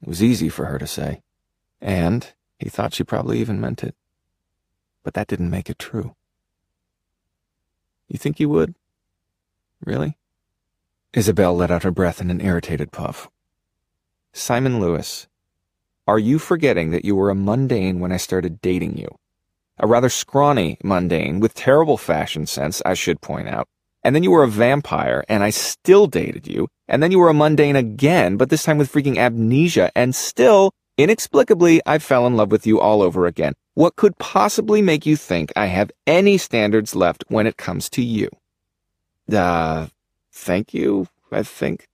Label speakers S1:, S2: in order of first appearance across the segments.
S1: It was easy for her to say, and he thought she probably even meant it. But that didn't make it true. You think you would? Really? Isabel let out her breath in an irritated puff. Simon Lewis, are you forgetting that you were a mundane when I started dating you? A rather scrawny mundane with terrible fashion sense, I should point out. And then you were a vampire, and I still dated you. And then you were a mundane again, but this time with freaking amnesia, and still, inexplicably, I fell in love with you all over again. What could possibly make you think I have any standards left when it comes to you? Thank you, I think.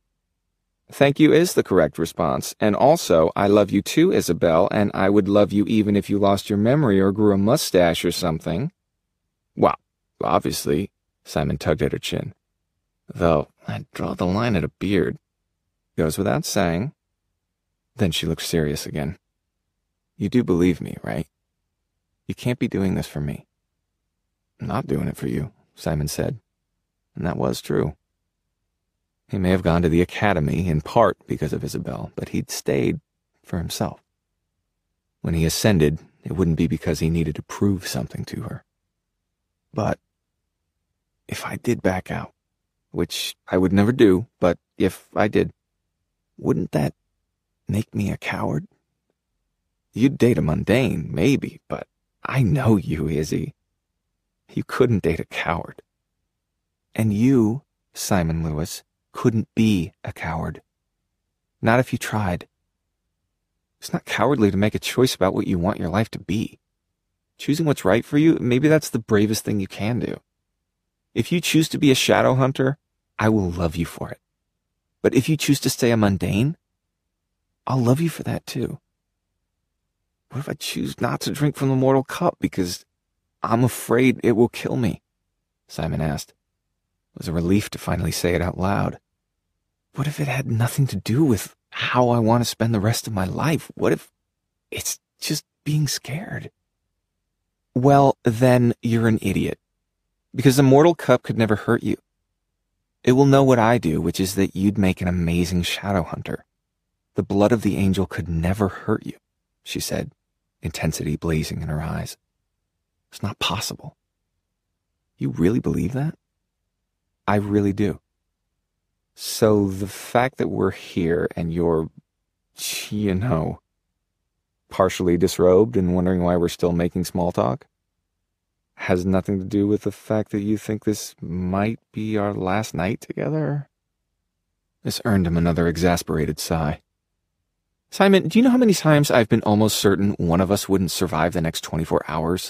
S1: Thank you is the correct response. And also, I love you too, Isabel, and I would love you even if you lost your memory or grew a mustache or something. Well, obviously, Simon tugged at her chin. Though, I'd draw the line at a beard. Goes without saying. Then she looked serious again. You do believe me, right? You can't be doing this for me. I'm not doing it for you, Simon said. And that was true. He may have gone to the academy, in part because of Isabel, but he'd stayed for himself. When he ascended, it wouldn't be because he needed to prove something to her. But if I did back out, which I would never do, but if I did, wouldn't that make me a coward? You'd date a mundane, maybe, but I know you, Izzy. You couldn't date a coward. And you, Simon Lewis, couldn't be a coward. Not if you tried. It's not cowardly to make a choice about what you want your life to be. Choosing what's right for you, maybe that's the bravest thing you can do. If you choose to be a shadow hunter, I will love you for it. But if you choose to stay a mundane, I'll love you for that too. What if I choose not to drink from the mortal cup because I'm afraid it will kill me? Simon asked. It was a relief to finally say it out loud. What if it had nothing to do with how I want to spend the rest of my life? What if it's just being scared? Well, then you're an idiot. Because the mortal cup could never hurt you. It will know what I do, which is that you'd make an amazing shadow hunter. The blood of the angel could never hurt you, she said, intensity blazing in her eyes. It's not possible. You really believe that? I really do. So the fact that we're here and you're, partially disrobed and wondering why we're still making small talk, has nothing to do with the fact that you think this might be our last night together? This earned him another exasperated sigh. Simon, do you know how many times I've been almost certain one of us wouldn't survive the next 24 hours?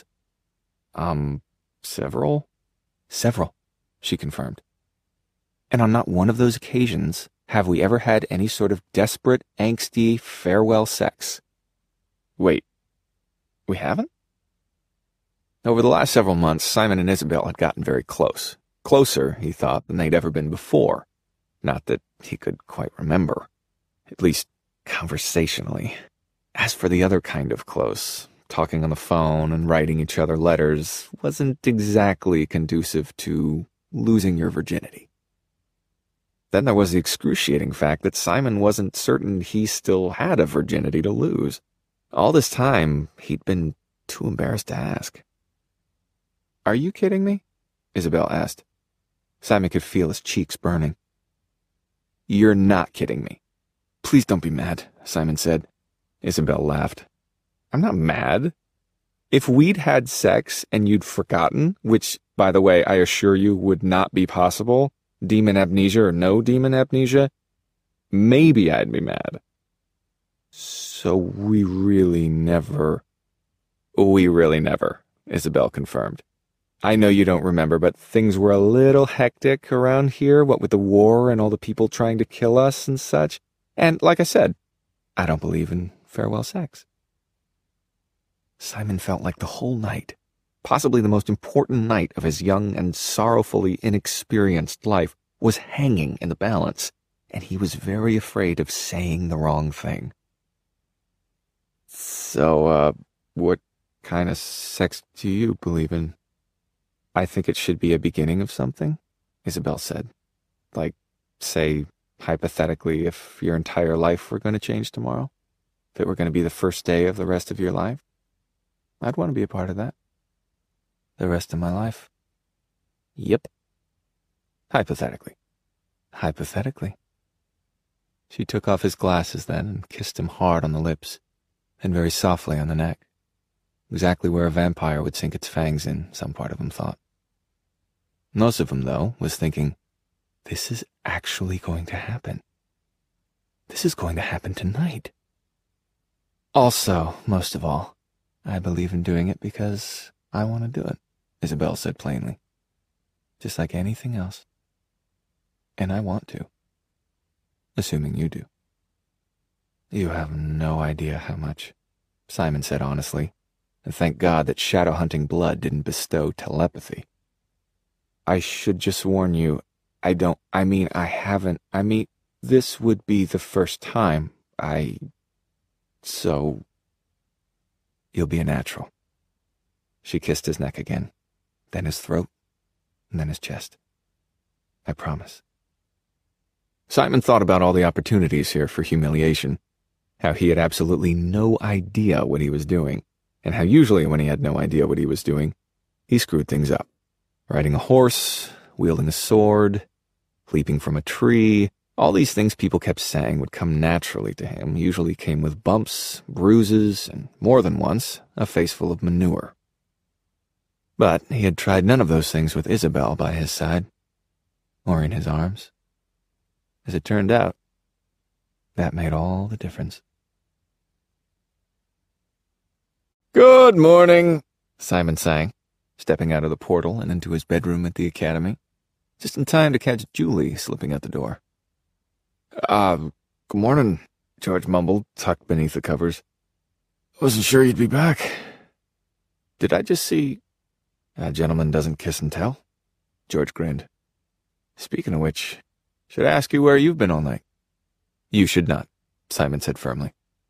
S1: Several? Several, she confirmed. And on not one of those occasions have we ever had any sort of desperate, angsty, farewell sex. Wait, we haven't? Over the last several months, Simon and Isabel had gotten very close. Closer, he thought, than they'd ever been before. Not that he could quite remember. At least, conversationally. As for the other kind of close, talking on the phone and writing each other letters wasn't exactly conducive to losing your virginity. Then there was the excruciating fact that Simon wasn't certain he still had a virginity to lose. All this time, he'd been too embarrassed to ask. Are you kidding me? Isabel asked. Simon could feel his cheeks burning. You're not kidding me. Please don't be mad, Simon said. Isabel laughed. I'm not mad. If we'd had sex and you'd forgotten, which, by the way, I assure you would not be possible, demon amnesia or no demon amnesia, maybe I'd be mad. So we really never, Isabel confirmed. I know you don't remember, but things were a little hectic around here, what with the war and all the people trying to kill us and such. And like I said, I don't believe in farewell sex. Simon felt like the whole night, possibly the most important night of his young and sorrowfully inexperienced life, was hanging in the balance, and he was very afraid of saying the wrong thing. So, what kind of sex do you believe in? I think it should be a beginning of something, Isabel said. Like, say, hypothetically, if your entire life were going to change tomorrow, if it were going to be the first day of the rest of your life, I'd want to be a part of that. The rest of my life. Yep. Hypothetically. Hypothetically. She took off his glasses then and kissed him hard on the lips, and very softly on the neck. Exactly where a vampire would sink its fangs in, some part of him thought. Most of him, though, was thinking, this is actually going to happen. This is going to happen tonight. Also, most of all, I believe in doing it because I want to do it, Isabel said plainly. Just like anything else. And I want to. Assuming you do. You have no idea how much, Simon said honestly, and thank God that shadow-hunting blood didn't bestow telepathy. I should just warn you, this would be the first time so... You'll be a natural. She kissed his neck again, then his throat, and then his chest. I promise. Simon thought about all the opportunities here for humiliation, how he had absolutely no idea what he was doing, and how usually when he had no idea what he was doing, he screwed things up. Riding a horse, wielding a sword, leaping from a tree, all these things people kept saying would come naturally to him usually came with bumps, bruises, and more than once, a face full of manure. But he had tried none of those things with Isabel by his side, or in his arms. As it turned out, that made all the difference. "Good morning," Simon sang, stepping out of the portal and into his bedroom at the academy, just in time to catch Julie slipping out the door. Good morning," George mumbled, tucked beneath the covers. "Wasn't sure you'd be back." "Did I just see—" "A gentleman doesn't kiss and tell," George grinned. "Speaking of which, should I ask you where you've been all night?" "You should not," Simon said firmly.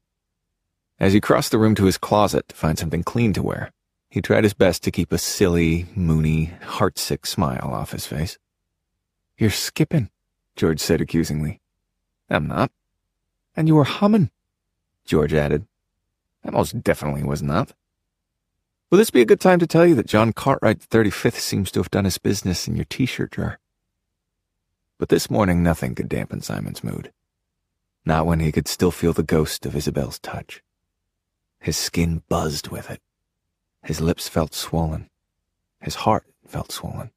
S1: As he crossed the room to his closet to find something clean to wear, he tried his best to keep a silly, moony, heartsick smile off his face. "You're skipping," George said accusingly. "I'm not." "And you were humming," George added. "I most definitely was not." "Will this be a good time to tell you that John Cartwright 35th seems to have done his business in your t-shirt drawer?" But this morning nothing could dampen Simon's mood. Not when he could still feel the ghost of Isabel's touch. His skin buzzed with it. His lips felt swollen. His heart felt swollen.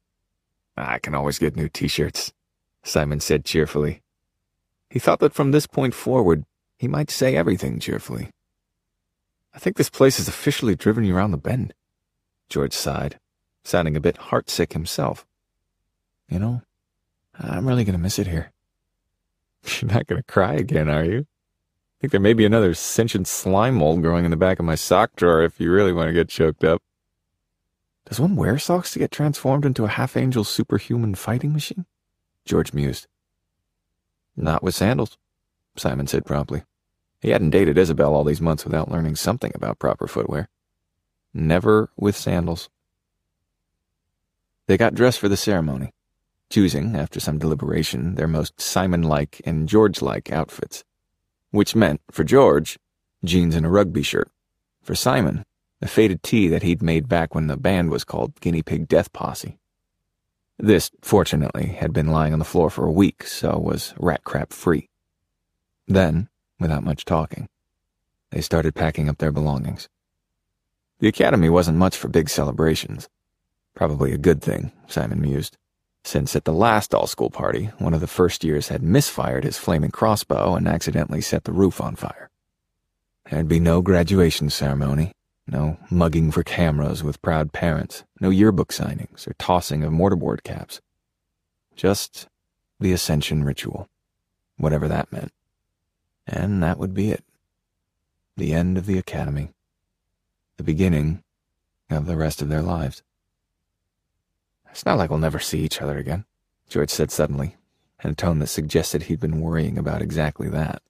S1: "I can always get new t-shirts," Simon said cheerfully. He thought that from this point forward, he might say everything cheerfully. "I think this place has officially driven you around the bend," George sighed, sounding a bit heartsick himself. "You know, I'm really going to miss it here." "You're not going to cry again, are you? I think there may be another sentient slime mold growing in the back of my sock drawer if you really want to get choked up." "Does one wear socks to get transformed into a half-angel superhuman fighting machine?" George mused. "Not with sandals," Simon said promptly. He hadn't dated Isabel all these months without learning something about proper footwear. Never with sandals. They got dressed for the ceremony, choosing, after some deliberation, their most Simon-like and George-like outfits, which meant, for George, jeans and a rugby shirt. For Simon, a faded tee that he'd made back when the band was called Guinea Pig Death Posse. This, fortunately, had been lying on the floor for a week, so was rat-crap-free. Then, without much talking, they started packing up their belongings. The academy wasn't much for big celebrations. Probably a good thing, Simon mused, since at the last all-school party, one of the first years had misfired his flaming crossbow and accidentally set the roof on fire. There'd be no graduation ceremony, no mugging for cameras with proud parents, no yearbook signings or tossing of mortarboard caps. Just the ascension ritual, whatever that meant. And that would be it. The end of the academy. The beginning of the rest of their lives. "It's not like we'll never see each other again," George said suddenly, in a tone that suggested he'd been worrying about exactly that.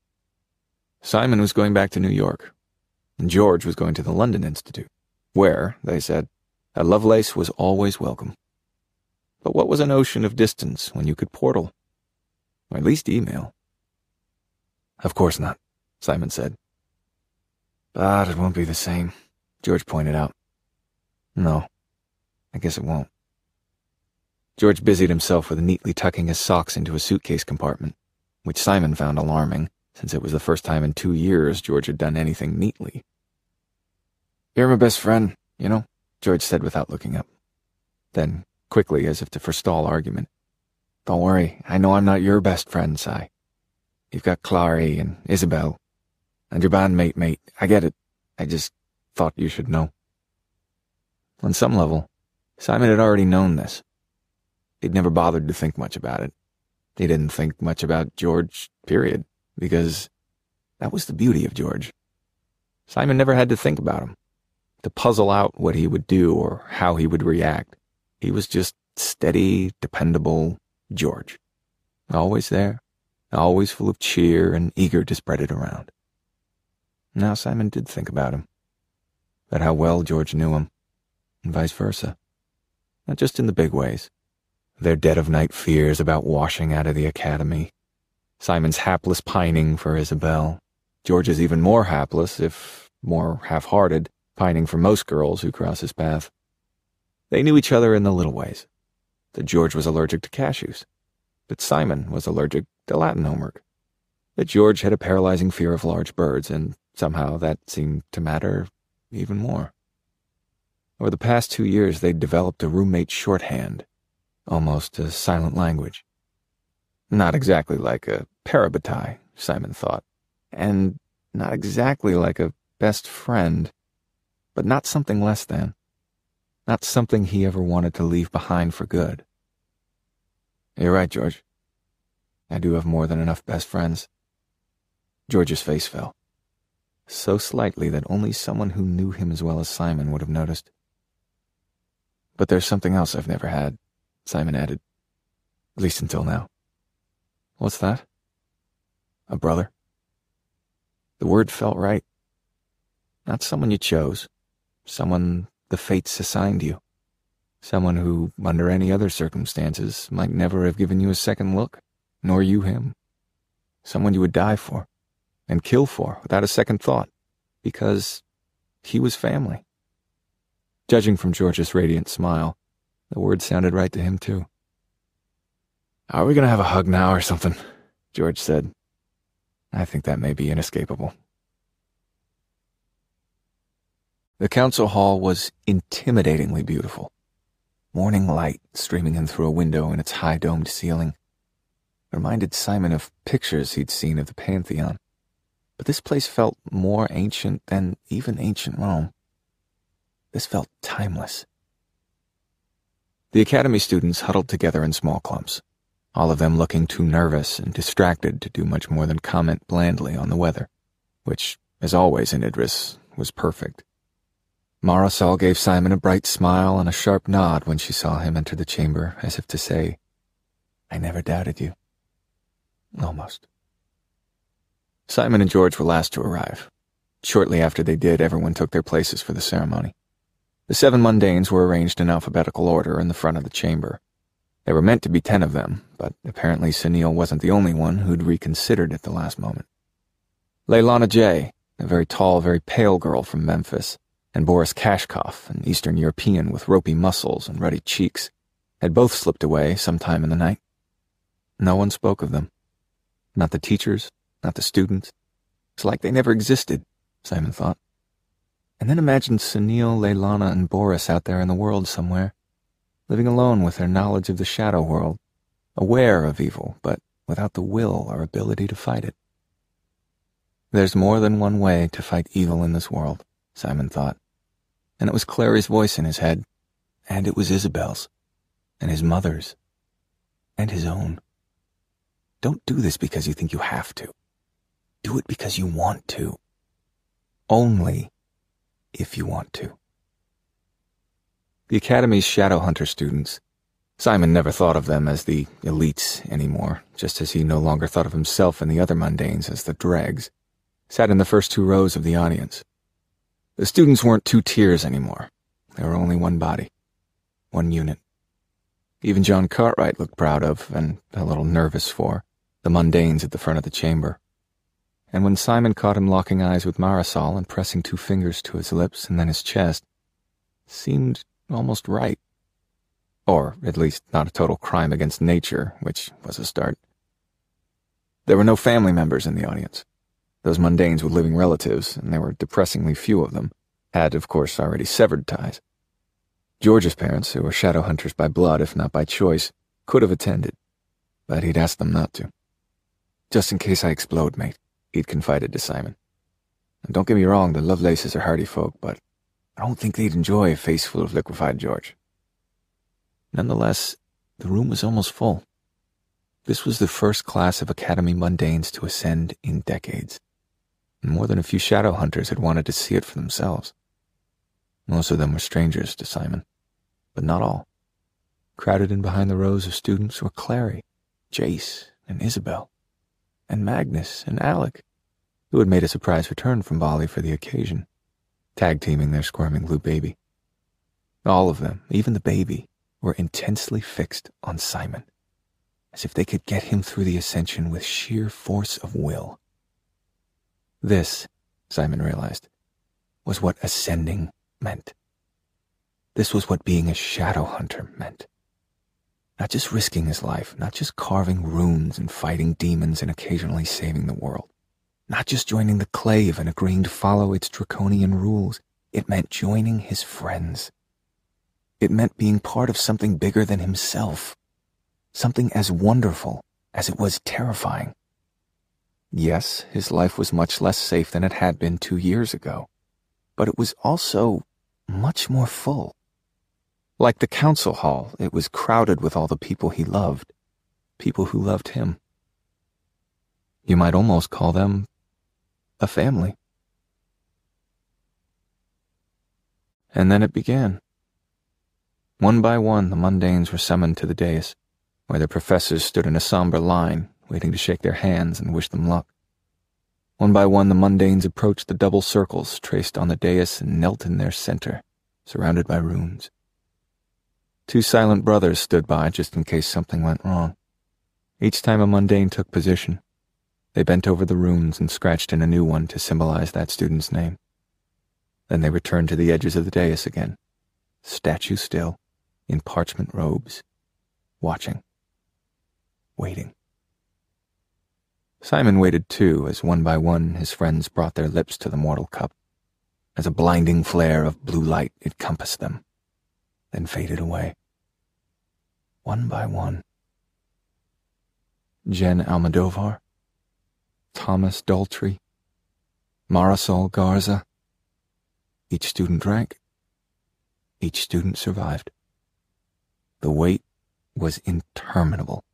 S1: Simon was going back to New York, and George was going to the London Institute, where, they said, a Lovelace was always welcome. But what was an ocean of distance when you could portal? Or at least email. Of course not, Simon said. But it won't be the same, George pointed out. No, I guess it won't. George busied himself with neatly tucking his socks into a suitcase compartment, which Simon found alarming, since it was the first time in 2 years George had done anything neatly. You're my best friend, you know, George said without looking up. Then, quickly, as if to forestall argument, Don't worry, I know I'm not your best friend, Si. You've got Clary and Isabel, and your bandmate, mate. I get it. I just thought you should know. On some level, Simon had already known this. He'd never bothered to think much about it. He didn't think much about George, period, because that was the beauty of George. Simon never had to think about him, to puzzle out what he would do or how he would react. He was just steady, dependable George. Always there, always full of cheer and eager to spread it around. Now Simon did think about him, about how well George knew him, and vice versa. Not just in the big ways. Their dead-of-night fears about washing out of the academy, Simon's hapless pining for Isabel, George's even more hapless, if more half-hearted, pining for most girls who cross his path. They knew each other in the little ways. That George was allergic to cashews. That Simon was allergic to Latin homework. That George had a paralyzing fear of large birds, and somehow that seemed to matter even more. Over the past 2 years, they'd developed a roommate shorthand, almost a silent language. Not exactly like a parabatai, Simon thought, and not exactly like a best friend, but not something less than. Not something he ever wanted to leave behind for good. You're right, George. I do have more than enough best friends. George's face fell, so slightly that only someone who knew him as well as Simon would have noticed. But there's something else I've never had, Simon added, at least until now. What's that? A brother? The word felt right. Not someone you chose, someone the fates assigned you. Someone who, under any other circumstances, might never have given you a second look, nor you him. Someone you would die for, and kill for without a second thought, because he was family. Judging from George's radiant smile, the word sounded right to him too. Are we going to have a hug now or something? George said. I think that may be inescapable. The council hall was intimidatingly beautiful. Morning light streaming in through a window in its high-domed ceiling. It reminded Simon of pictures he'd seen of the Pantheon. But this place felt more ancient than even ancient Rome. This felt timeless. The academy students huddled together in small clumps, all of them looking too nervous and distracted to do much more than comment blandly on the weather, which, as always in Idris, was perfect. Marisol gave Simon a bright smile and a sharp nod when she saw him enter the chamber, as if to say, I never doubted you. Almost. Simon and George were last to arrive. Shortly after they did, everyone took their places for the ceremony. The 7 mundanes were arranged in alphabetical order in the front of the chamber. There were meant to be 10 of them, but apparently Sunil wasn't the only one who'd reconsidered at the last moment. Leilana J., a very tall, very pale girl from Memphis, and Boris Kashkov, an Eastern European with ropey muscles and ruddy cheeks, had both slipped away sometime in the night. No one spoke of them. Not the teachers, not the students. It's like they never existed, Simon thought. And then imagined Sunil, Leilana, and Boris out there in the world somewhere, living alone with their knowledge of the shadow world, aware of evil, but without the will or ability to fight it. There's more than one way to fight evil in this world, Simon thought. And it was Clary's voice in his head, and it was Isabel's, and his mother's, and his own. Don't do this because you think you have to. Do it because you want to. Only if you want to. The Academy's Shadow Hunter students. Simon never thought of them as the elites anymore, just as he no longer thought of himself and the other mundanes as the dregs, sat in the first 2 rows of the audience. The students weren't 2 tiers anymore. They were only one body, one unit. Even John Cartwright looked proud of, and a little nervous for, the mundanes at the front of the chamber. And when Simon caught him locking eyes with Marisol and pressing 2 fingers to his lips and then his chest, it seemed almost right. Or, at least, not a total crime against nature, which was a start. There were no family members in the audience. Those mundanes were living relatives, and there were depressingly few of them, had, of course, already severed ties. George's parents, who were shadow hunters by blood, if not by choice, could have attended, but he'd asked them not to. "Just in case I explode, mate," he'd confided to Simon. "And don't get me wrong, the Lovelaces are hardy folk, but I don't think they'd enjoy a face full of liquefied George." Nonetheless, the room was almost full. This was the first class of Academy mundanes to ascend in decades, and more than a few shadow hunters had wanted to see it for themselves. Most of them were strangers to Simon, but not all. Crowded in behind the rows of students were Clary, Jace, and Isabel, and Magnus and Alec, who had made a surprise return from Bali for the occasion, tag-teaming their squirming blue baby. All of them, even the baby, were intensely fixed on Simon, as if they could get him through the ascension with sheer force of will. This, Simon realized, was what ascending meant. This was what being a shadow hunter meant. Not just risking his life, not just carving runes and fighting demons and occasionally saving the world. Not just joining the Clave and agreeing to follow its draconian rules. It meant joining his friends. It meant being part of something bigger than himself. Something as wonderful as it was terrifying. Yes, his life was much less safe than it had been 2 years ago, but it was also much more full. Like the council hall, it was crowded with all the people he loved, people who loved him. You might almost call them a family. And then it began. One by one, the mundanes were summoned to the dais, where their professors stood in a somber line, waiting to shake their hands and wish them luck. One by one, the mundanes approached the double circles traced on the dais and knelt in their center, surrounded by runes. 2 silent brothers stood by just in case something went wrong. Each time a mundane took position, they bent over the runes and scratched in a new one to symbolize that student's name. Then they returned to the edges of the dais again, statue still, in parchment robes, watching, waiting. Simon waited too, as one by one his friends brought their lips to the mortal cup. As a blinding flare of blue light encompassed them, then faded away. One by one. Jen Almodovar, Thomas Daltrey, Marisol Garza. Each student drank. Each student survived. The wait was interminable.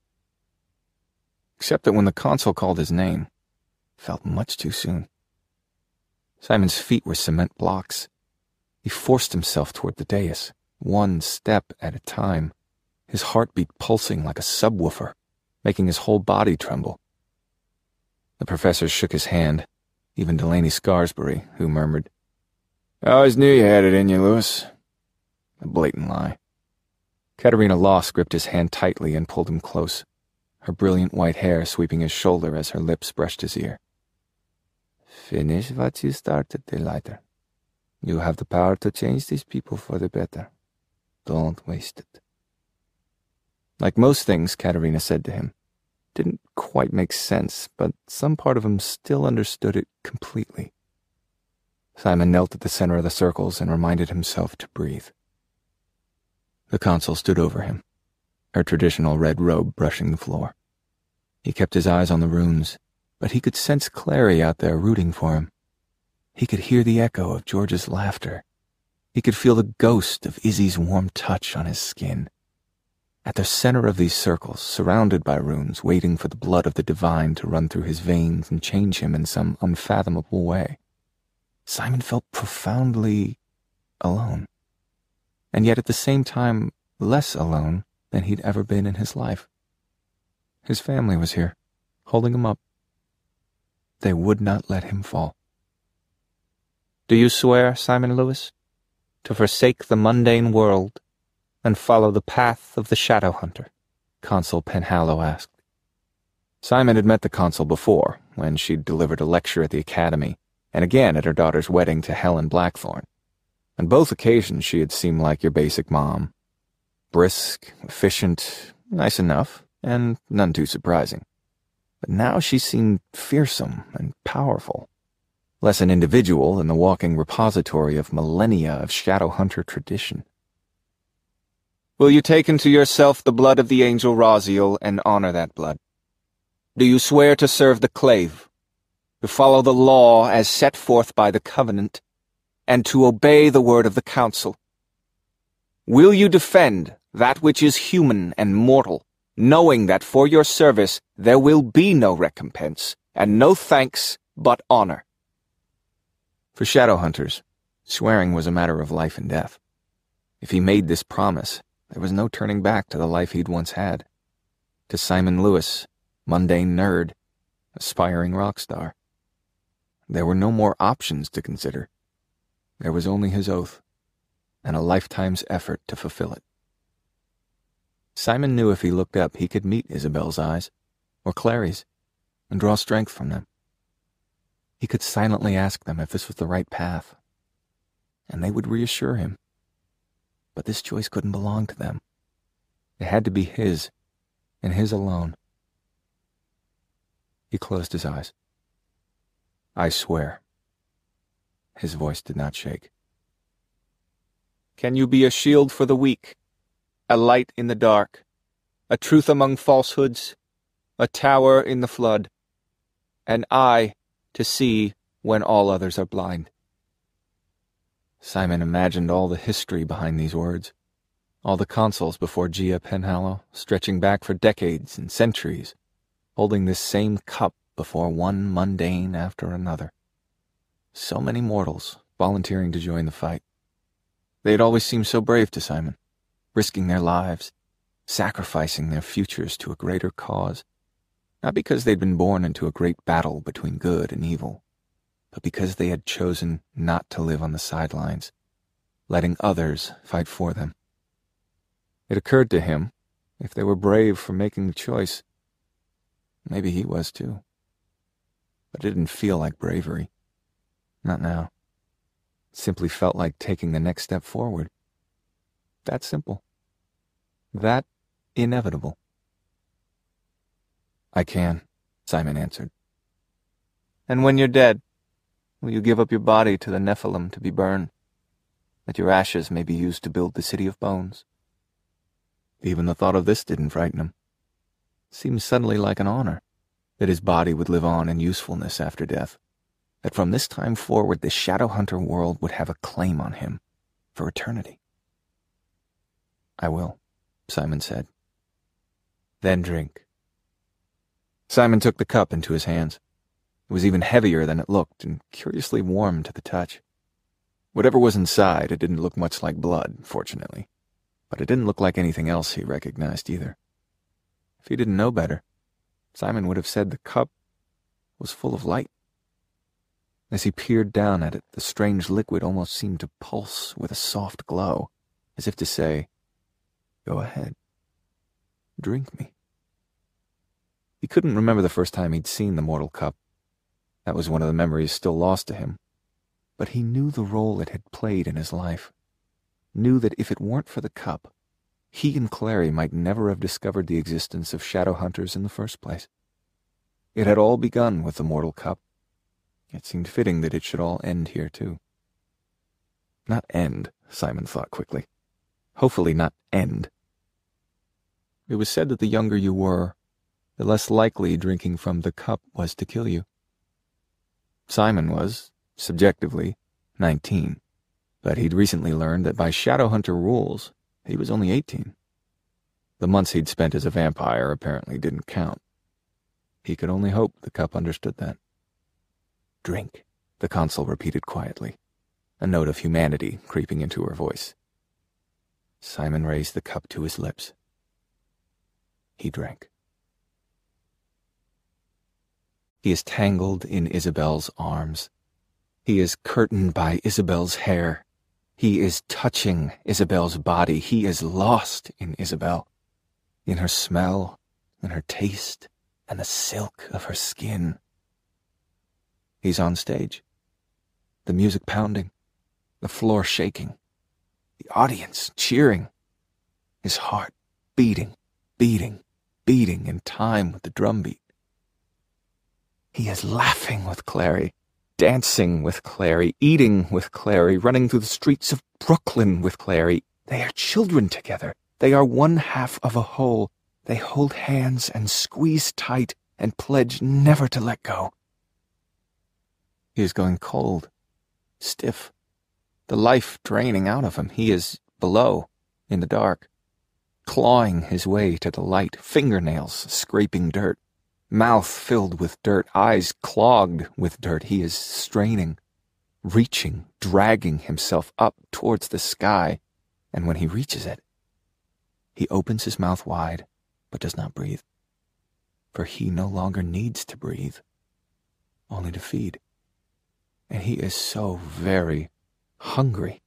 S1: Except that when the consul called his name, it felt much too soon. Simon's feet were cement blocks. He forced himself toward the dais, 1 step at a time, his heartbeat pulsing like a subwoofer, making his whole body tremble. The professor shook his hand, even Delaney Scarsbury, who murmured, "I always knew you had it in you, Lewis." A blatant lie. Katerina Loss gripped his hand tightly and pulled him close, her brilliant white hair sweeping his shoulder as her lips brushed his ear. "Finish what you started, Delighter. You have the power to change these people for the better. Don't waste it." Like most things Katerina said to him, didn't quite make sense, but some part of him still understood it completely. Simon knelt at the center of the circles and reminded himself to breathe. The consul stood over him, her traditional red robe brushing the floor. He kept his eyes on the runes, but he could sense Clary out there rooting for him. He could hear the echo of George's laughter. He could feel the ghost of Izzy's warm touch on his skin. At the center of these circles, surrounded by runes, waiting for the blood of the divine to run through his veins and change him in some unfathomable way, Simon felt profoundly alone. And yet at the same time, less alone than he'd ever been in his life. His family was here, holding him up. They would not let him fall. "Do you swear, Simon Lewis, to forsake the mundane world and follow the path of the Shadow Hunter?" Consul Penhallow asked. Simon had met the consul before, when she'd delivered a lecture at the academy, and again at her daughter's wedding to Helen Blackthorne. On both occasions she had seemed like your basic mom. Brisk, efficient, nice enough, and none too surprising. But now she seemed fearsome and powerful, less an individual than the walking repository of millennia of Shadowhunter tradition. "Will you take into yourself the blood of the angel Raziel and honor that blood? Do you swear to serve the Clave, to follow the law as set forth by the Covenant, and to obey the word of the Council? Will you defend that which is human and mortal, knowing that for your service there will be no recompense, and no thanks but honor?" For Shadowhunters, swearing was a matter of life and death. If he made this promise, there was no turning back to the life he'd once had. To Simon Lewis, mundane nerd, aspiring rock star. There were no more options to consider. There was only his oath, and a lifetime's effort to fulfill it. Simon knew if he looked up he could meet Isabel's eyes, or Clary's, and draw strength from them. He could silently ask them if this was the right path, and they would reassure him. But this choice couldn't belong to them. It had to be his, and his alone. He closed his eyes. "I swear." His voice did not shake. "Can you be a shield for the weak, a light in the dark, a truth among falsehoods, a tower in the flood, an eye to see when all others are blind?" Simon imagined all the history behind these words, all the consuls before Gia Penhallow, stretching back for decades and centuries, holding this same cup before one mundane after another. So many mortals volunteering to join the fight. They had always seemed so brave to Simon, risking their lives, sacrificing their futures to a greater cause, not because they'd been born into a great battle between good and evil, but because they had chosen not to live on the sidelines, letting others fight for them. It occurred to him, if they were brave for making the choice, maybe he was too. But it didn't feel like bravery. Not now. It simply felt like taking the next step forward. That simple. That inevitable. "I can," Simon answered. "And when you're dead, will you give up your body to the Nephilim to be burned, that your ashes may be used to build the City of Bones?" Even the thought of this didn't frighten him. It seemed suddenly like an honor, that his body would live on in usefulness after death, that from this time forward the Shadowhunter world would have a claim on him for eternity. "I will," Simon said. "Then drink." Simon took the cup into his hands. It was even heavier than it looked, and curiously warm to the touch. Whatever was inside, it didn't look much like blood, fortunately, but it didn't look like anything else he recognized either. If he didn't know better, Simon would have said the cup was full of light. As he peered down at it, the strange liquid almost seemed to pulse with a soft glow, as if to say, "Go ahead. Drink me." He couldn't remember the first time he'd seen the mortal cup. That was one of the memories still lost to him. But he knew the role it had played in his life. Knew that if it weren't for the cup, he and Clary might never have discovered the existence of Shadowhunters in the first place. It had all begun with the mortal cup. It seemed fitting that it should all end here, too. Not end, Simon thought quickly. Hopefully not end. It was said that the younger you were, the less likely drinking from the cup was to kill you. Simon was, subjectively, 19, but he'd recently learned that by Shadowhunter rules, he was only 18. The months he'd spent as a vampire apparently didn't count. He could only hope the cup understood that. "Drink," the consul repeated quietly, a note of humanity creeping into her voice. Simon raised the cup to his lips. He drank. He is tangled in Isabel's arms. He is curtained by Isabel's hair. He is touching Isabel's body. He is lost in Isabel, in her smell, in her taste, and the silk of her skin. He's on stage. The music pounding, the floor shaking, the audience cheering, his heart beating, beating, beating in time with the drumbeat. He is laughing with Clary, dancing with Clary, eating with Clary, running through the streets of Brooklyn with Clary. They are children together. They are one half of a whole. They hold hands and squeeze tight and pledge never to let go. He is going cold, stiff, the life draining out of him. He is below, in the dark, clawing his way to the light, fingernails scraping dirt, mouth filled with dirt, eyes clogged with dirt. He is straining, reaching, dragging himself up towards the sky, and when he reaches it, he opens his mouth wide, but does not breathe, for he no longer needs to breathe, only to feed. And he is so very hungry.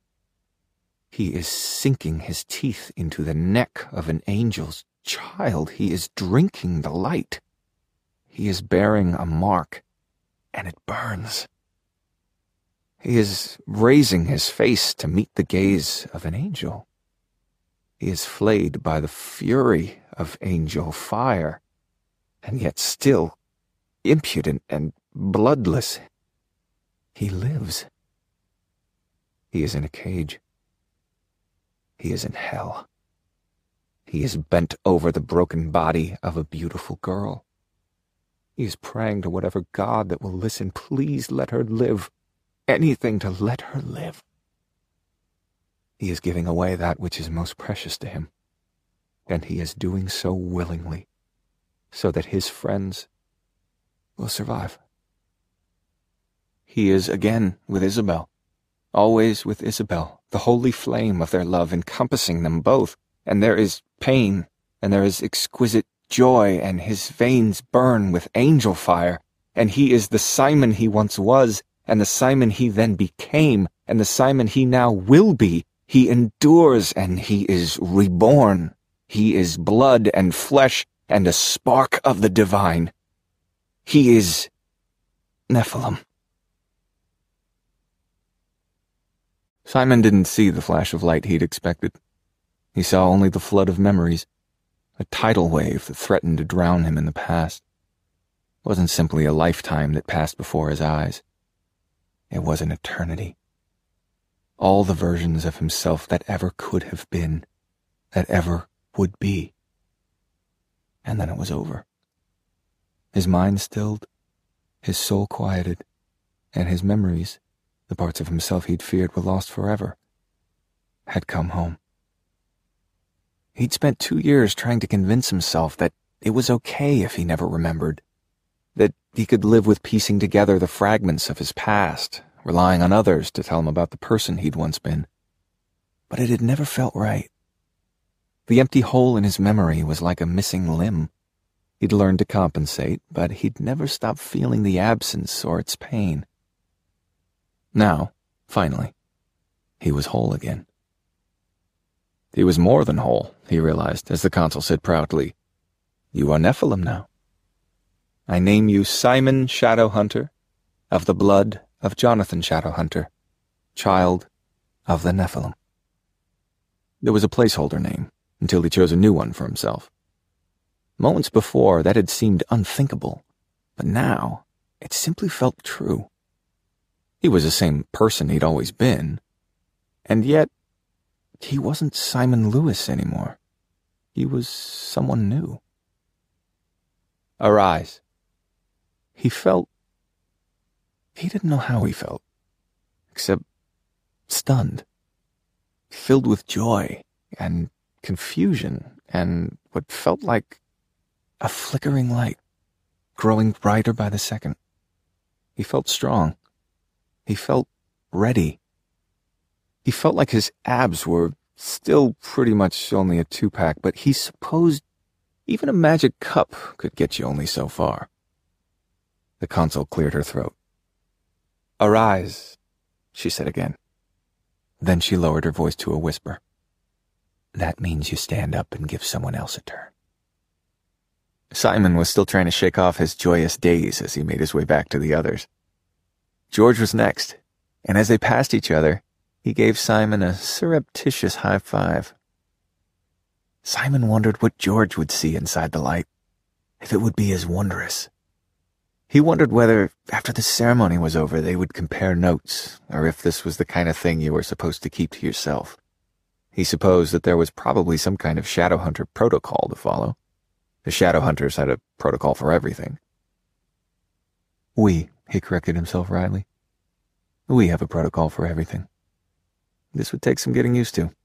S1: He is sinking his teeth into the neck of an angel's child. He is drinking the light. He is bearing a mark, and it burns. He is raising his face to meet the gaze of an angel. He is flayed by the fury of angel fire, and yet still impudent and bloodless. He lives. He is in a cage. He is in hell. He is bent over the broken body of a beautiful girl. He is praying to whatever God that will listen, please let her live. Anything to let her live. He is giving away that which is most precious to him, and he is doing so willingly, so that his friends will survive. He is again with Isabel, always with Isabel, the holy flame of their love encompassing them both, and there is pain, and there is exquisite joy, and his veins burn with angel fire, and he is the Simon he once was, and the Simon he then became, and the Simon he now will be. He endures, and he is reborn. He is blood and flesh, and a spark of the divine. He is Nephilim. Simon didn't see the flash of light he'd expected. He saw only the flood of memories, a tidal wave that threatened to drown him in the past. It wasn't simply a lifetime that passed before his eyes. It was an eternity. All the versions of himself that ever could have been, that ever would be. And then it was over. His mind stilled, his soul quieted, and his memories, the parts of himself he'd feared were lost forever, had come home. He'd spent 2 years trying to convince himself that it was okay if he never remembered, that he could live with piecing together the fragments of his past, relying on others to tell him about the person he'd once been. But it had never felt right. The empty hole in his memory was like a missing limb. He'd learned to compensate, but he'd never stopped feeling the absence or its pain. Now, finally, he was whole again. He was more than whole, he realized, as the consul said proudly, "You are Nephilim now. I name you Simon Shadowhunter, of the blood of Jonathan Shadowhunter, child of the Nephilim." There was a placeholder name, until he chose a new one for himself. Moments before, that had seemed unthinkable, but now it simply felt true. He was the same person he'd always been, and yet he wasn't Simon Lewis anymore. He was someone new. Arise. He didn't know how he felt, except stunned, filled with joy and confusion and what felt like a flickering light, growing brighter by the second. He felt strong. He felt ready. He felt like his abs were still pretty much only a 2-pack, but he supposed even a magic cup could get you only so far. The consul cleared her throat. "Arise," she said again. Then she lowered her voice to a whisper. "That means you stand up and give someone else a turn." Simon was still trying to shake off his joyous daze as he made his way back to the others. George was next, and as they passed each other, he gave Simon a surreptitious high five. Simon wondered what George would see inside the light, if it would be as wondrous. He wondered whether, after the ceremony was over, they would compare notes, or if this was the kind of thing you were supposed to keep to yourself. He supposed that there was probably some kind of Shadowhunter protocol to follow. The Shadowhunters had a protocol for everything. He corrected himself wryly. We have a protocol for everything. This would take some getting used to.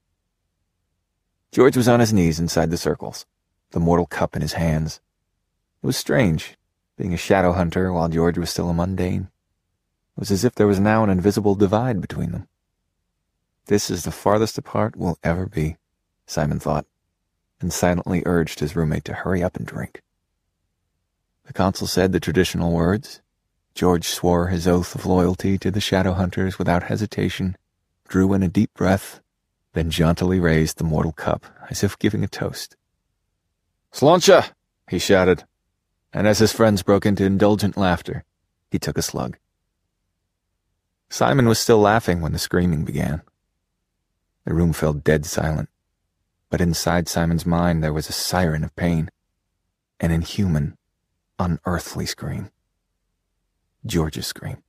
S1: George was on his knees inside the circles, the mortal cup in his hands. It was strange, being a Shadowhunter while George was still a mundane. It was as if there was now an invisible divide between them. This is the farthest apart we'll ever be, Simon thought, and silently urged his roommate to hurry up and drink. The consul said the traditional words. George swore his oath of loyalty to the Shadowhunters without hesitation, drew in a deep breath, then jauntily raised the mortal cup as if giving a toast. "Sláinte!" he shouted, and as his friends broke into indulgent laughter, he took a slug. Simon was still laughing when the screaming began. The room fell dead silent, but inside Simon's mind there was a siren of pain, an inhuman, unearthly scream. George's scream.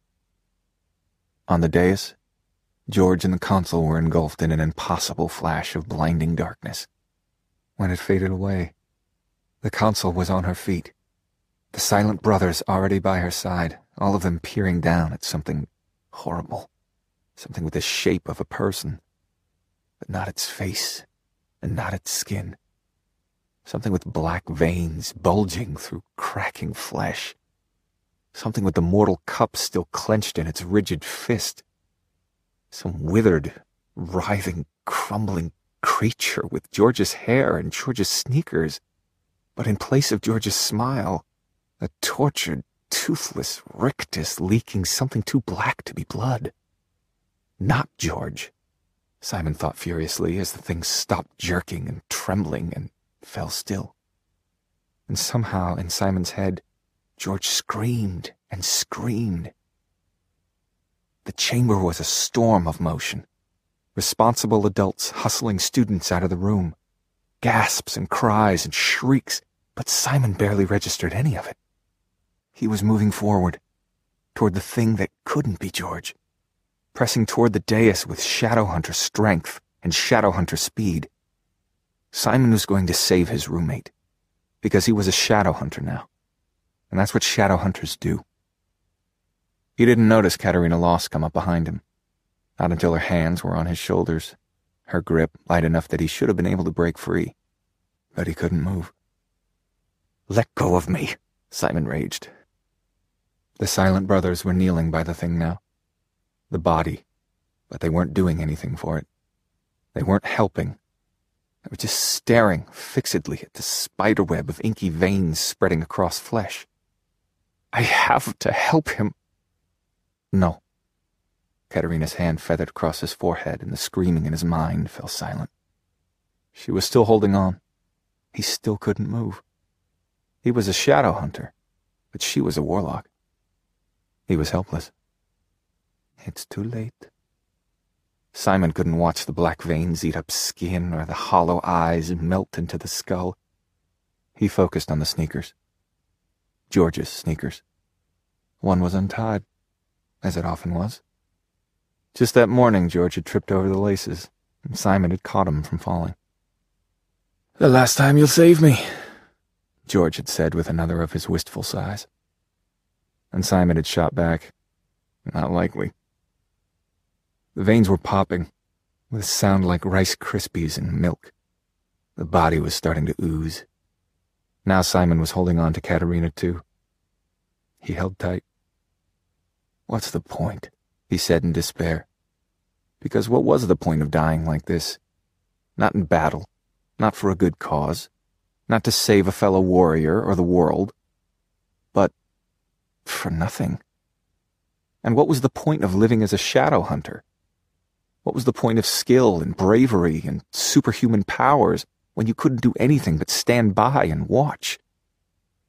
S1: On the dais, George and the consul were engulfed in an impossible flash of blinding darkness. When it faded away, the consul was on her feet, the silent brothers already by her side, all of them peering down at something horrible, something with the shape of a person, but not its face and not its skin, something with black veins bulging through cracking flesh, something with the mortal cup still clenched in its rigid fist, some withered, writhing, crumbling creature with George's hair and George's sneakers, but in place of George's smile, a tortured, toothless rictus leaking something too black to be blood. Not George, Simon thought furiously as the thing stopped jerking and trembling and fell still. And somehow in Simon's head, George screamed and screamed. The chamber was a storm of motion. Responsible adults hustling students out of the room. Gasps and cries and shrieks, but Simon barely registered any of it. He was moving forward, toward the thing that couldn't be George, pressing toward the dais with Shadowhunter strength and Shadowhunter speed. Simon was going to save his roommate, because he was a Shadowhunter now, and that's what Shadowhunters do. He didn't notice Katerina Loss come up behind him, not until her hands were on his shoulders, her grip light enough that he should have been able to break free, but he couldn't move. "Let go of me," Simon raged. The silent brothers were kneeling by the thing now. The body, but they weren't doing anything for it. They weren't helping. They were just staring fixedly at the spiderweb of inky veins spreading across flesh. "I have to help him." "No." Katerina's hand feathered across his forehead, and the screaming in his mind fell silent. She was still holding on. He still couldn't move. He was a Shadowhunter, but she was a warlock. He was helpless. It's too late. Simon couldn't watch the black veins eat up skin or the hollow eyes melt into the skull. He focused on the sneakers. George's sneakers. One was untied, as it often was. Just that morning, George had tripped over the laces, and Simon had caught him from falling. "The last time you'll save me," George had said with another of his wistful sighs. And Simon had shot back, "Not likely." The veins were popping, with a sound like Rice Krispies in milk. The body was starting to ooze. Now Simon was holding on to Katerina, too. He held tight. "What's the point?" he said in despair. Because what was the point of dying like this? Not in battle, not for a good cause, not to save a fellow warrior or the world, but for nothing. And what was the point of living as a Shadowhunter? What was the point of skill and bravery and superhuman powers when you couldn't do anything but stand by and watch?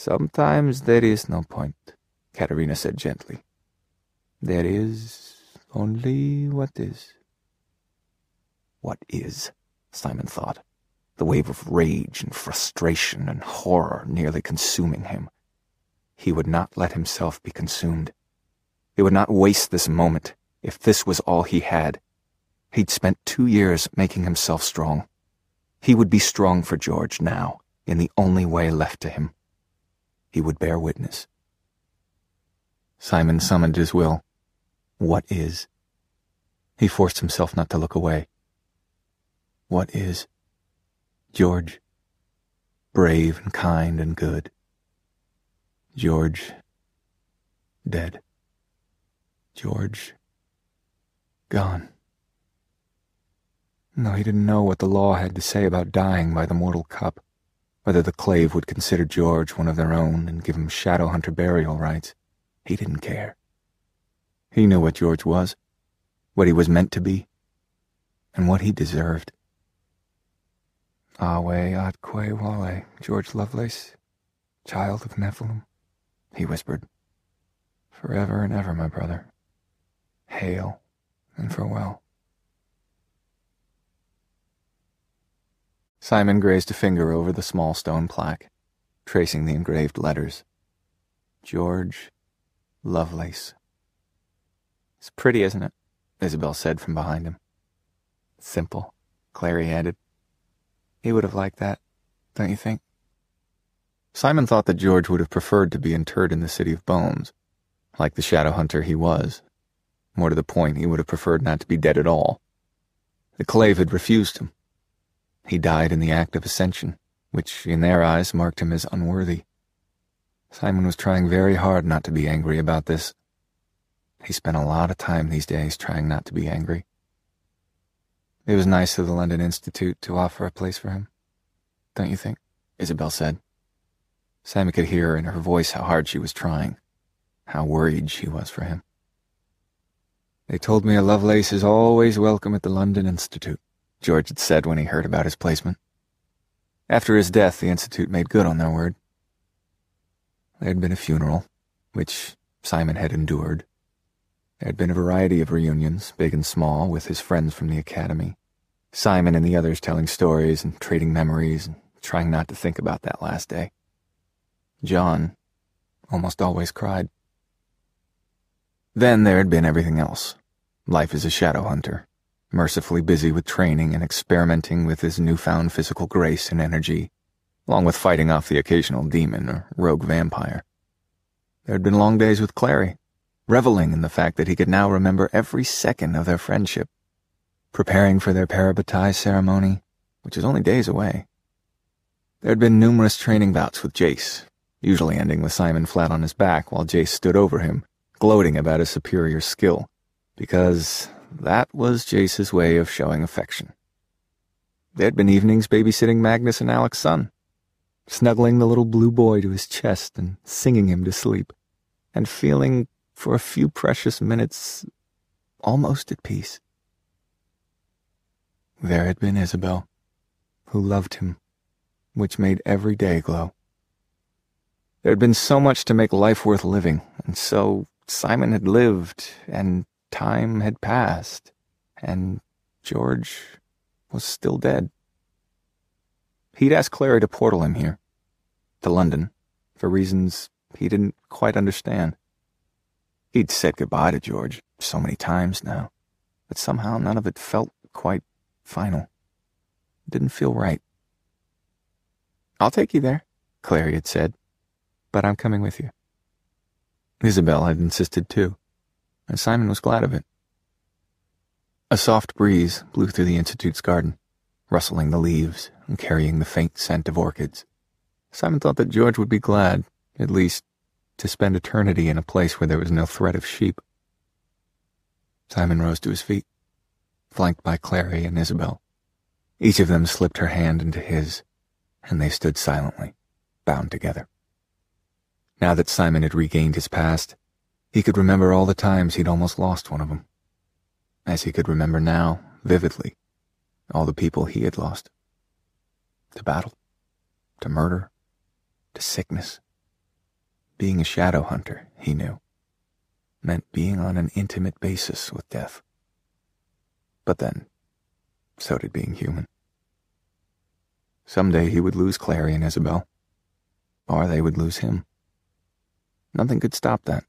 S1: Sometimes there is no point, Katerina said gently. There is only what is. What is? Simon thought, the wave of rage and frustration and horror nearly consuming him. He would not let himself be consumed. He would not waste this moment if this was all he had. He'd spent 2 years making himself strong. He would be strong for George now, in the only way left to him. He would bear witness. Simon summoned his will. What is? He forced himself not to look away. What is? George, brave and kind and good. George, dead. George, gone. No, he didn't know what the law had to say about dying by the mortal cup, whether the Clave would consider George one of their own and give him Shadowhunter burial rights. He didn't care. He knew what George was, what he was meant to be, and what he deserved. Awe atque wale, George Lovelace, child of Nephilim, he whispered. Forever and ever, my brother. Hail and farewell. Simon grazed a finger over the small stone plaque, tracing the engraved letters. George Lovelace. It's pretty, isn't it? Isabel said from behind him. Simple, Clary added. He would have liked that, don't you think? Simon thought that George would have preferred to be interred in the City of Bones, like the Shadowhunter he was. More to the point, he would have preferred not to be dead at all. The Clave had refused him. He died in the act of ascension, which, in their eyes, marked him as unworthy. Simon was trying very hard not to be angry about this. He spent a lot of time these days trying not to be angry. It was nice of the London Institute to offer a place for him, don't you think? Isabel said. Simon could hear in her voice how hard she was trying, how worried she was for him. They told me a Lovelace is always welcome at the London Institute, George had said when he heard about his placement. After his death, the Institute made good on their word. There had been a funeral, which Simon had endured. There had been a variety of reunions, big and small, with his friends from the academy. Simon and the others telling stories and trading memories and trying not to think about that last day. John almost always cried. Then there had been everything else. Life as a Shadowhunter, mercifully busy with training and experimenting with his newfound physical grace and energy, along with fighting off the occasional demon or rogue vampire. There had been long days with Clary, reveling in the fact that he could now remember every second of their friendship, preparing for their parabatai ceremony, which is only days away. There had been numerous training bouts with Jace, usually ending with Simon flat on his back while Jace stood over him, gloating about his superior skill, because that was Jace's way of showing affection. There had been evenings babysitting Magnus and Alec's son, snuggling the little blue boy to his chest and singing him to sleep, and feeling, for a few precious minutes, almost at peace. There had been Isabel, who loved him, which made every day glow. There had been so much to make life worth living, and so Simon had lived, and time had passed, and George was still dead. He'd asked Clary to portal him here, to London, for reasons he didn't quite understand. He'd said goodbye to George so many times now, but somehow none of it felt quite final. It didn't feel right. I'll take you there, Clary had said, but I'm coming with you. Isabel had insisted too, and Simon was glad of it. A soft breeze blew through the Institute's garden, rustling the leaves and carrying the faint scent of orchids. Simon thought that George would be glad, at least, to spend eternity in a place where there was no threat of sheep. Simon rose to his feet, flanked by Clary and Isabel. Each of them slipped her hand into his, and they stood silently, bound together. Now that Simon had regained his past, he could remember all the times he'd almost lost one of them, as he could remember now, vividly, all the people he had lost. To battle, to murder, to sickness, Being a shadow hunter, he knew, meant being on an intimate basis with death. But then, so did being human. Someday he would lose Clary and Isabel, or they would lose him. Nothing could stop that.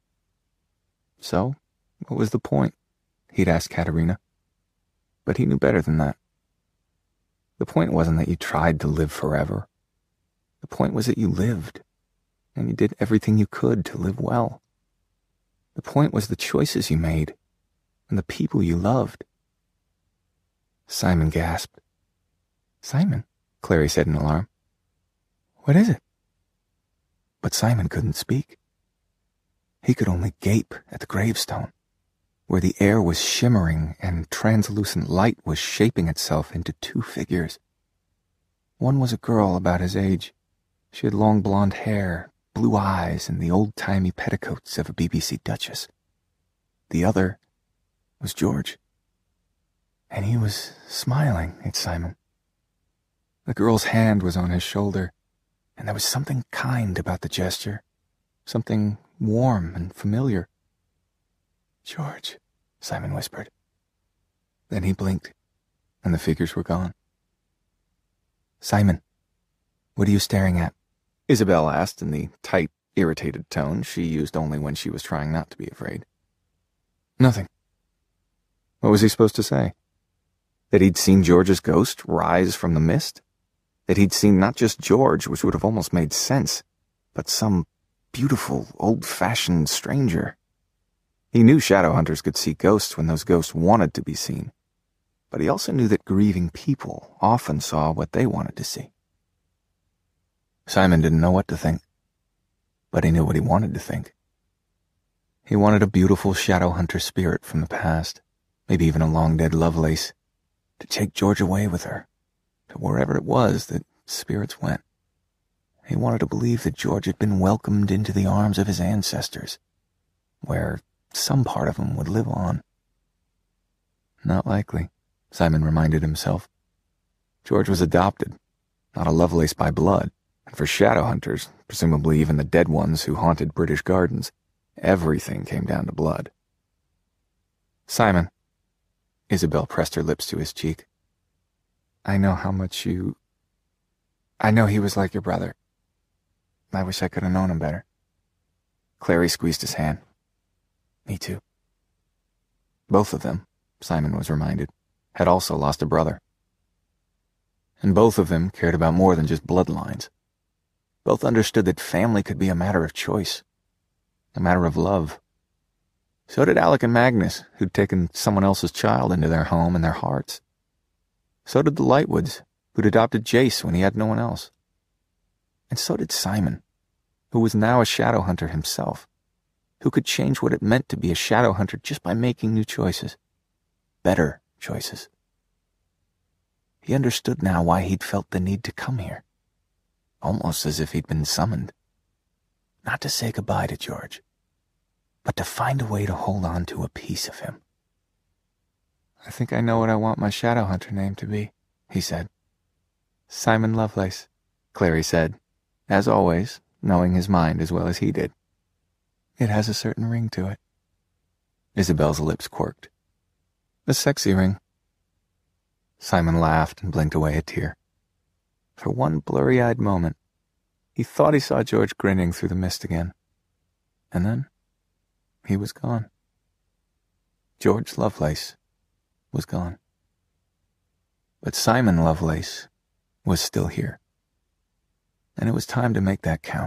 S1: So, what was the point? He'd asked Katerina. But he knew better than that. The point wasn't that you tried to live forever. The point was that you lived, and you did everything you could to live well. The point was the choices you made, and the people you loved. Simon gasped. "Simon," Clary said in alarm. "What is it?" But Simon couldn't speak. He could only gape at the gravestone, where the air was shimmering and translucent light was shaping itself into two figures. One was a girl about his age. She had long blonde hair, blue eyes, and the old-timey petticoats of a BBC duchess. The other was George. And he was smiling at Simon. The girl's hand was on his shoulder, and there was something kind about the gesture, something warm and familiar. "George," Simon whispered. Then he blinked, and the figures were gone. "Simon, what are you staring at?" Isabel asked in the tight, irritated tone she used only when she was trying not to be afraid. "Nothing." What was he supposed to say? That he'd seen George's ghost rise from the mist? That he'd seen not just George, which would have almost made sense, but some beautiful, old-fashioned stranger? He knew shadow hunters could see ghosts when those ghosts wanted to be seen, but he also knew that grieving people often saw what they wanted to see. Simon didn't know what to think, but he knew what he wanted to think. He wanted a beautiful shadow hunter spirit from the past, maybe even a long-dead Lovelace, to take George away with her, to wherever it was that spirits went. He wanted to believe that George had been welcomed into the arms of his ancestors, where some part of him would live on. Not likely, Simon reminded himself. George was adopted, not a Lovelace by blood, and for shadow hunters, presumably even the dead ones who haunted British gardens, everything came down to blood. "Simon," Isabel pressed her lips to his cheek, "I know how much you... I know he was like your brother. I wish I could have known him better." Clary squeezed his hand. "Me too." Both of them, Simon was reminded, had also lost a brother. And both of them cared about more than just bloodlines. Both understood that family could be a matter of choice, a matter of love. So did Alec and Magnus, who'd taken someone else's child into their home and their hearts. So did the Lightwoods, who'd adopted Jace when he had no one else. And so did Simon, who was now a shadow hunter himself, who could change what it meant to be a shadow hunter just by making new choices. Better choices. He understood now why he'd felt the need to come here, almost as if he'd been summoned. Not to say goodbye to George, but to find a way to hold on to a piece of him. "I think I know what I want my shadow hunter name to be," he said. "Simon Lovelace," Clary said, as always, knowing his mind as well as he did. "It has a certain ring to it." Isabel's lips quirked. "A sexy ring." Simon laughed and blinked away a tear. For one blurry-eyed moment, he thought he saw George grinning through the mist again. And then, he was gone. George Lovelace was gone. But Simon Lovelace was still here. And it was time to make that count.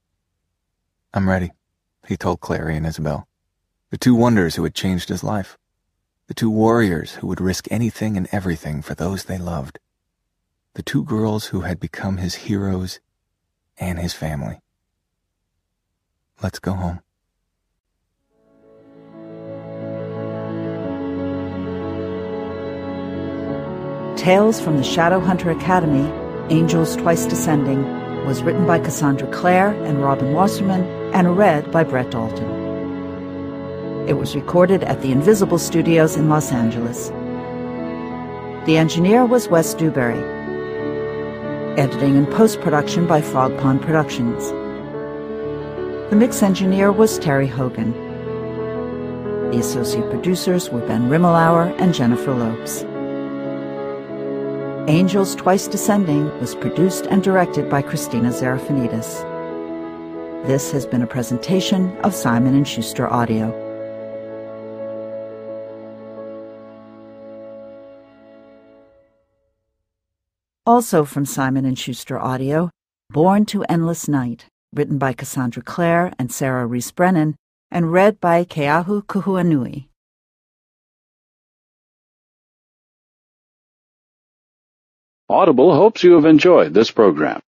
S1: "I'm ready," he told Clary and Isabel, the two wonders who had changed his life, the two warriors who would risk anything and everything for those they loved, the two girls who had become his heroes and his family. "Let's go home."
S2: Tales from the Shadowhunter Academy, Angels Twice Descending, was written by Cassandra Clare and Robin Wasserman and read by Brett Dalton. It was recorded at the Invisible Studios in Los Angeles. The engineer was Wes Dewberry. Editing and post-production by Frog Pond Productions. The mix engineer was Terry Hogan. The associate producers were Ben Rimmelauer and Jennifer Lopes. Angels Twice Descending was produced and directed by Christina Zarafanidis. This has been a presentation of Simon & Schuster Audio. Also from Simon & Schuster Audio, Born to Endless Night, written by Cassandra Clare and Sarah Rees Brennan, and read by Keahu Kuhuanui.
S3: Audible hopes you have enjoyed this program.